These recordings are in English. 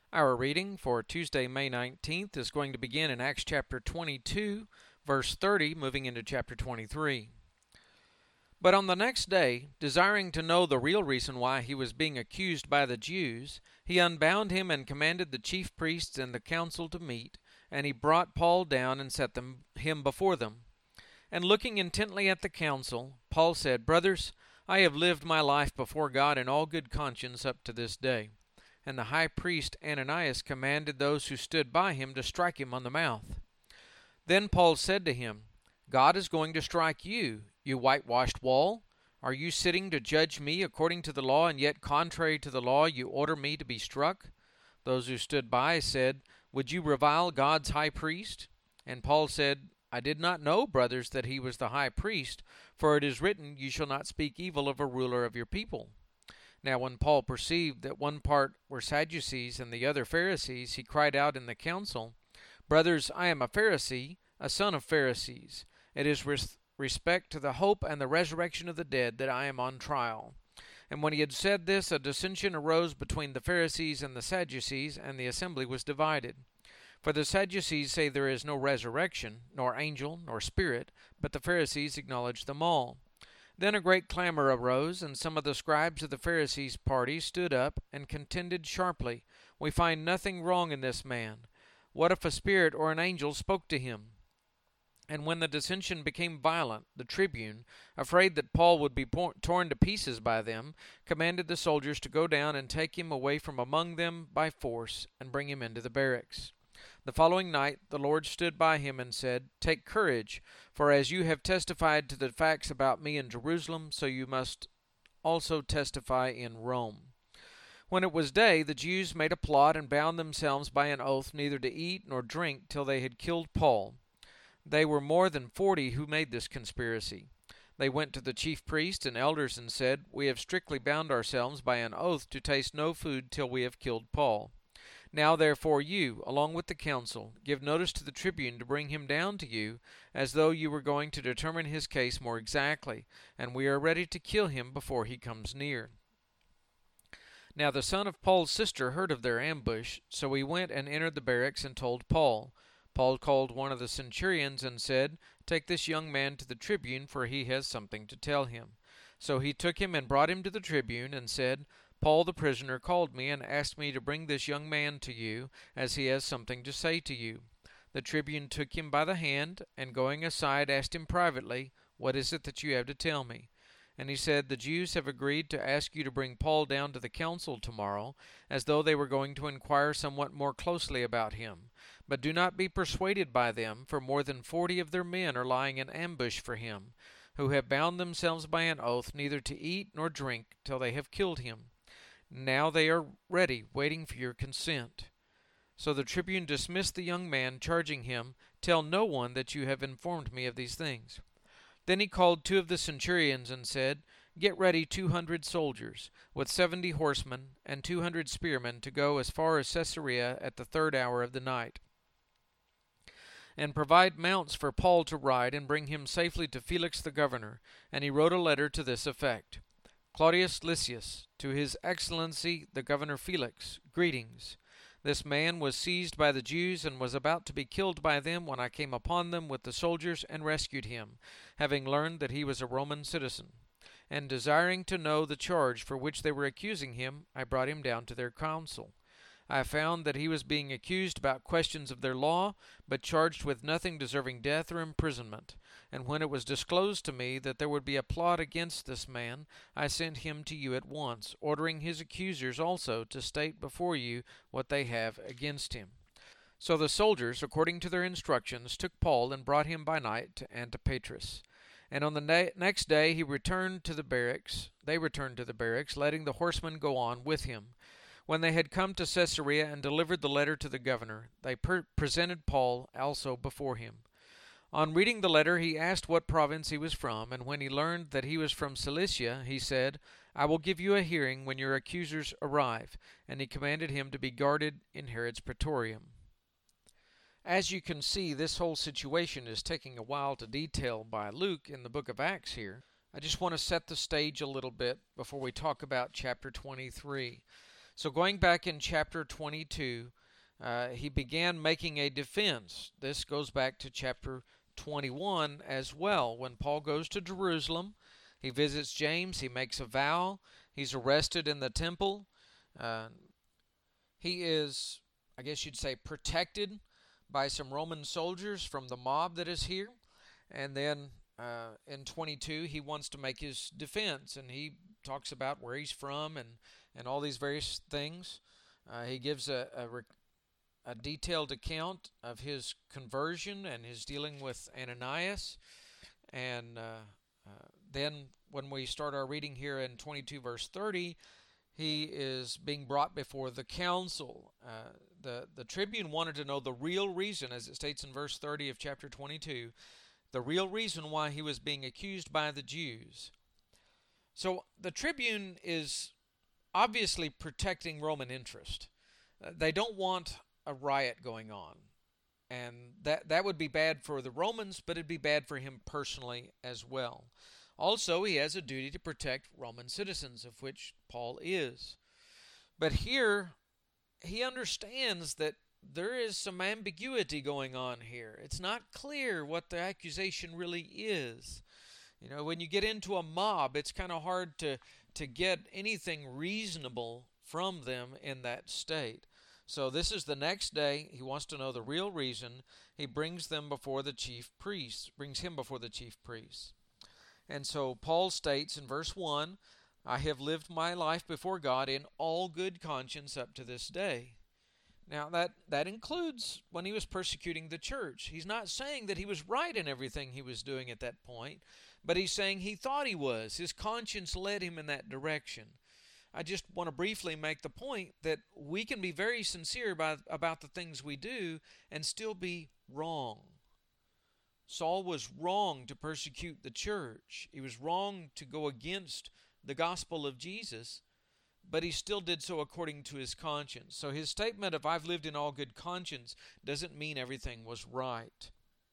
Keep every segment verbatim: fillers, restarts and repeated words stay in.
Our reading for Tuesday, May nineteenth is going to begin in Acts chapter twenty-two, verse thirty, moving into chapter twenty-three. But on the next day, desiring to know the real reason why he was being accused by the Jews, he unbound him and commanded the chief priests and the council to meet, and he brought Paul down and set them, him before them. And looking intently at the council, Paul said, Brothers, I have lived my life before God in all good conscience up to this day. And the high priest Ananias commanded those who stood by him to strike him on the mouth. Then Paul said to him, God is going to strike you, you whitewashed wall. Are you sitting to judge me according to the law, and yet contrary to the law you order me to be struck? Those who stood by said, Would you revile God's high priest? And Paul said, I did not know, brothers, that he was the high priest, for it is written, You shall not speak evil of a ruler of your people. Now when Paul perceived that one part were Sadducees and the other Pharisees, he cried out in the council, Brothers, I am a Pharisee, a son of Pharisees. It is with respect to the hope and the resurrection of the dead that I am on trial. And when he had said this, a dissension arose between the Pharisees and the Sadducees, and the assembly was divided. For the Sadducees say there is no resurrection, nor angel, nor spirit, but the Pharisees acknowledge them all. Then a great clamor arose, and some of the scribes of the Pharisees' party stood up and contended sharply, We find nothing wrong in this man. What if a spirit or an angel spoke to him? And when the dissension became violent, the tribune, afraid that Paul would be torn to pieces by them, commanded the soldiers to go down and take him away from among them by force and bring him into the barracks. The following night the Lord stood by him and said, Take courage, for as you have testified to the facts about me in Jerusalem, so you must also testify in Rome. When it was day, the Jews made a plot and bound themselves by an oath neither to eat nor drink till they had killed Paul. They were more than forty who made this conspiracy. They went to the chief priests and elders and said, We have strictly bound ourselves by an oath to taste no food till we have killed Paul. Now therefore you, along with the council, give notice to the tribune to bring him down to you, as though you were going to determine his case more exactly, and we are ready to kill him before he comes near. Now the son of Paul's sister heard of their ambush, so he went and entered the barracks and told Paul. Paul called one of the centurions and said, Take this young man to the tribune, for he has something to tell him. So he took him and brought him to the tribune, and said, Paul the prisoner called me and asked me to bring this young man to you, as he has something to say to you. The tribune took him by the hand, and going aside asked him privately, What is it that you have to tell me? And he said, The Jews have agreed to ask you to bring Paul down to the council tomorrow, as though they were going to inquire somewhat more closely about him. But do not be persuaded by them, for more than forty of their men are lying in ambush for him, who have bound themselves by an oath neither to eat nor drink till they have killed him. Now they are ready, waiting for your consent. So the tribune dismissed the young man, charging him, Tell no one that you have informed me of these things. Then he called two of the centurions and said, Get ready two hundred soldiers, with seventy horsemen, and two hundred spearmen, to go as far as Caesarea at the third hour of the night. And provide mounts for Paul to ride, and bring him safely to Felix the governor. And he wrote a letter to this effect. Claudius Lysias, to his excellency the governor Felix, greetings. This man was seized by the Jews and was about to be killed by them when I came upon them with the soldiers and rescued him, having learned that he was a Roman citizen. And desiring to know the charge for which they were accusing him, I brought him down to their council. I found that he was being accused about questions of their law, but charged with nothing deserving death or imprisonment. And when it was disclosed to me that there would be a plot against this man, I sent him to you at once, ordering his accusers also to state before you what they have against him. So the soldiers, according to their instructions, took Paul and brought him by night to Antipatris. And on the na- next day he returned to the barracks. They returned to the barracks, letting the horsemen go on with him. When they had come to Caesarea and delivered the letter to the governor, they per- presented Paul also before him. On reading the letter, he asked what province he was from, and when he learned that he was from Cilicia, he said, I will give you a hearing when your accusers arrive, and he commanded him to be guarded in Herod's praetorium. As you can see, this whole situation is taking a while to detail by Luke in the book of Acts here. I just want to set the stage a little bit before we talk about chapter twenty-three. So going back in chapter twenty-two, uh, he began making a defense. This goes back to chapter twenty-one as well. When Paul goes to Jerusalem, he visits James, he makes a vow, he's arrested in the temple. Uh, he is, I guess you'd say, protected by some Roman soldiers from the mob that is here. And then uh, in twenty-two, he wants to make his defense, and he talks about where he's from and, and all these various things. Uh, he gives a, a, a detailed account of his conversion and his dealing with Ananias. And uh, uh, then when we start our reading here in twenty-two verse thirty, he is being brought before the council. Uh, the, the tribune wanted to know the real reason, as it states in verse thirty of chapter twenty-two, the real reason why he was being accused by the Jews. So the tribune is obviously protecting Roman interest. Uh, they don't want a riot going on. And that, that would be bad for the Romans, but it'd be bad for him personally as well. Also, he has a duty to protect Roman citizens, of which Paul is. But here, he understands that there is some ambiguity going on here. It's not clear what the accusation really is. You know, when you get into a mob, it's kind of hard to, to get anything reasonable from them in that state. So this is the next day. He wants to know the real reason. He brings them before the chief priests, brings him before the chief priests. And so Paul states in verse one, I have lived my life before God in all good conscience up to this day. Now that, that includes when he was persecuting the church. He's not saying that he was right in everything he was doing at that point, but he's saying he thought he was. His conscience led him in that direction. I just want to briefly make the point that we can be very sincere about, about the things we do and still be wrong. Saul was wrong to persecute the church. He was wrong to go against the gospel of Jesus, but he still did so according to his conscience. So his statement of I've lived in all good conscience doesn't mean everything was right.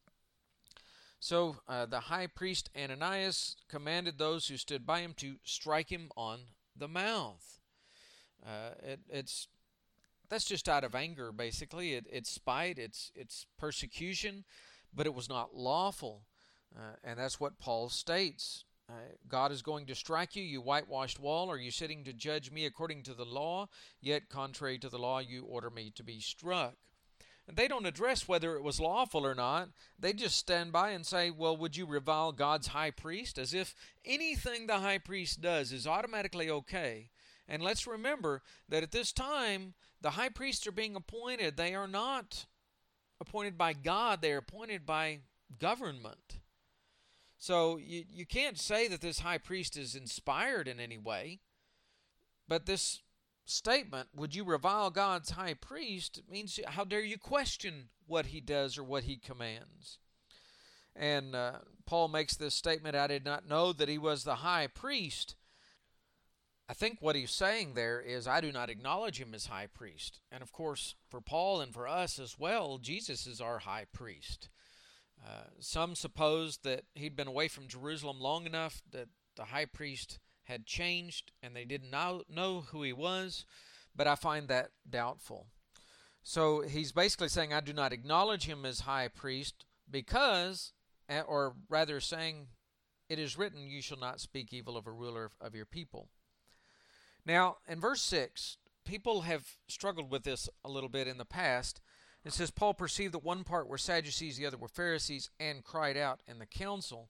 So uh, the high priest Ananias commanded those who stood by him to strike him on the mouth. Uh, it, it's that's just out of anger, basically. It, it's spite, it's it's persecution, but it was not lawful, uh, and that's what Paul states. Uh, God is going to strike you, you whitewashed wall. Are you sitting to judge me according to the law? Yet, contrary to the law, you order me to be struck. And they don't address whether it was lawful or not. They just stand by and say, well, would you revile God's high priest? As if anything the high priest does is automatically okay. And let's remember that at this time, the high priests are being appointed. They are not appointed by God. They are appointed by government. So you, you can't say that this high priest is inspired in any way. But this statement, would you revile God's high priest, it means how dare you question what he does or what he commands. And uh, Paul makes this statement, I did not know that he was the high priest. I think what he's saying there is, I do not acknowledge him as high priest. And of course, for Paul and for us as well, Jesus is our high priest. Uh, some suppose that he'd been away from Jerusalem long enough that the high priest had changed and they didn't know, know who he was, but I find that doubtful. So he's basically saying, I do not acknowledge him as high priest because, or rather saying, it is written, you shall not speak evil of a ruler of your people. Now, in verse six, people have struggled with this a little bit in the past. It says, Paul perceived that one part were Sadducees, the other were Pharisees, and cried out in the council.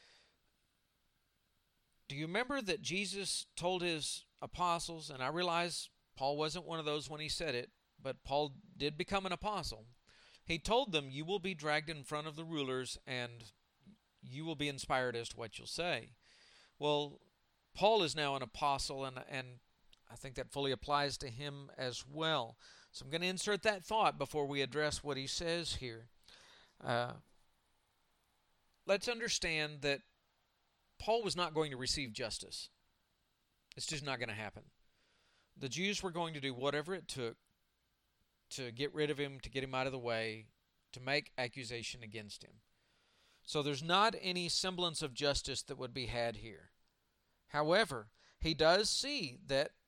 Do you remember that Jesus told his apostles, and I realize Paul wasn't one of those when he said it, but Paul did become an apostle. He told them, you will be dragged in front of the rulers, and you will be inspired as to what you'll say. Well, Paul is now an apostle, and, and I think that fully applies to him as well. So I'm going to insert that thought before we address what he says here. Uh, let's understand that Paul was not going to receive justice. It's just not going to happen. The Jews were going to do whatever it took to get rid of him, to get him out of the way, to make accusation against him. So there's not any semblance of justice that would be had here. However, he does see that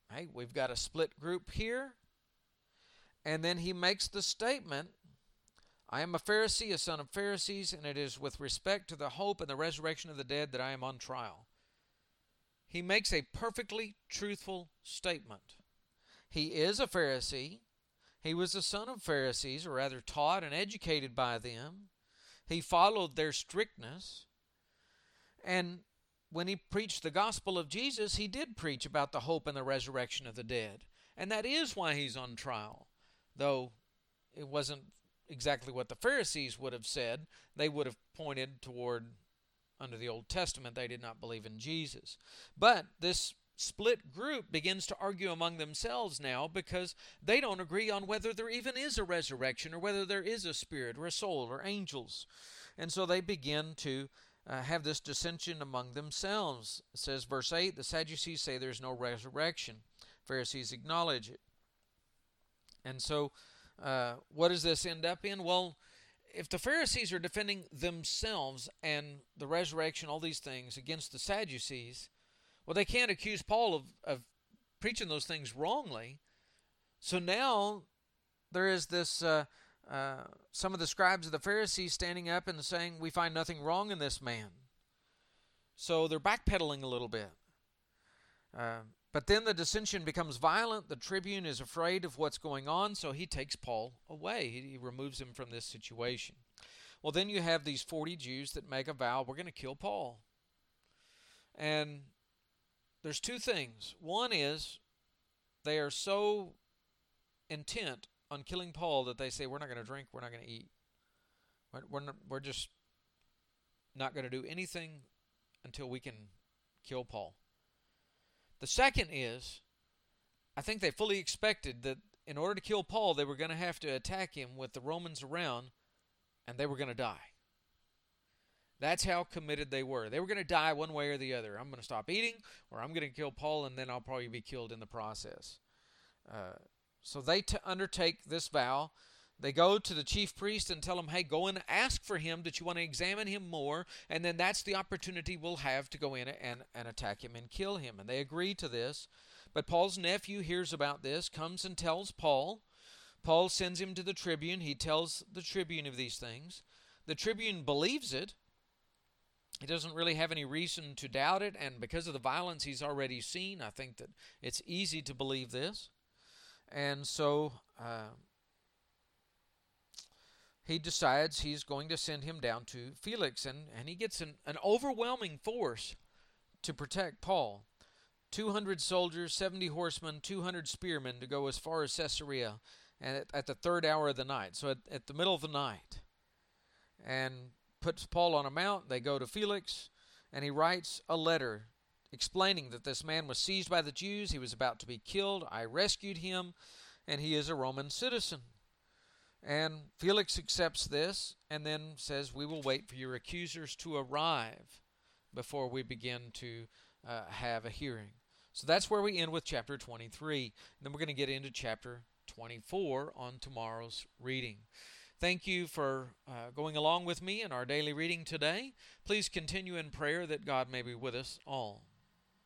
hey, we've got a split group here. And then he makes the statement, I am a Pharisee, a son of Pharisees, and it is with respect to the hope and the resurrection of the dead that I am on trial. He makes a perfectly truthful statement. He is a Pharisee. He was a son of Pharisees, or rather taught and educated by them. He followed their strictness. And when he preached the gospel of Jesus, he did preach about the hope and the resurrection of the dead. And that is why he's on trial. Though it wasn't exactly what the Pharisees would have said. They would have pointed toward, under the Old Testament, they did not believe in Jesus. But this split group begins to argue among themselves now because they don't agree on whether there even is a resurrection or whether there is a spirit or a soul or angels. And so they begin to uh, have this dissension among themselves. It says, verse eight, the Sadducees say there's no resurrection. Pharisees acknowledge it. And so uh, what does this end up in? Well, if the Pharisees are defending themselves and the resurrection, all these things, against the Sadducees, well, they can't accuse Paul of, of preaching those things wrongly. So now there is this, uh, uh, some of the scribes of the Pharisees standing up and saying, we find nothing wrong in this man. So they're backpedaling a little bit. Uh, but then the dissension becomes violent. The tribune is afraid of what's going on, so he takes Paul away. He, he removes him from this situation. Well, then you have these forty Jews that make a vow, we're going to kill Paul. And there's two things. One is they are so intent on killing Paul that they say, we're not going to drink, we're not going to eat. We're, we're, not, we're just not going to do anything until we can kill Paul. The second is, I think they fully expected that in order to kill Paul, they were going to have to attack him with the Romans around, and they were going to die. That's how committed they were. They were going to die one way or the other. I'm going to stop eating, or I'm going to kill Paul, and then I'll probably be killed in the process. Uh, so they t- undertake this vow. They go to the chief priest and tell him, hey, go and ask for him that you want to examine him more, and then that's the opportunity we'll have to go in and, and attack him and kill him. And they agree to this. But Paul's nephew hears about this, comes and tells Paul. Paul sends him to the tribune. He tells the tribune of these things. The tribune believes it. He doesn't really have any reason to doubt it, and because of the violence he's already seen, I think that it's easy to believe this. And so uh, he decides he's going to send him down to Felix, and, and he gets an, an overwhelming force to protect Paul. two hundred soldiers, seventy horsemen, two hundred spearmen to go as far as Caesarea and at, at the third hour of the night, so at, at the middle of the night. And puts Paul on a mount. They go to Felix, and he writes a letter explaining that this man was seized by the Jews. He was about to be killed. I rescued him, and he is a Roman citizen. And Felix accepts this and then says, we will wait for your accusers to arrive before we begin to uh, have a hearing. So that's where we end with chapter twenty-three. And then we're going to get into chapter twenty-four on tomorrow's reading. Thank you for uh, going along with me in our daily reading today. Please continue in prayer that God may be with us all.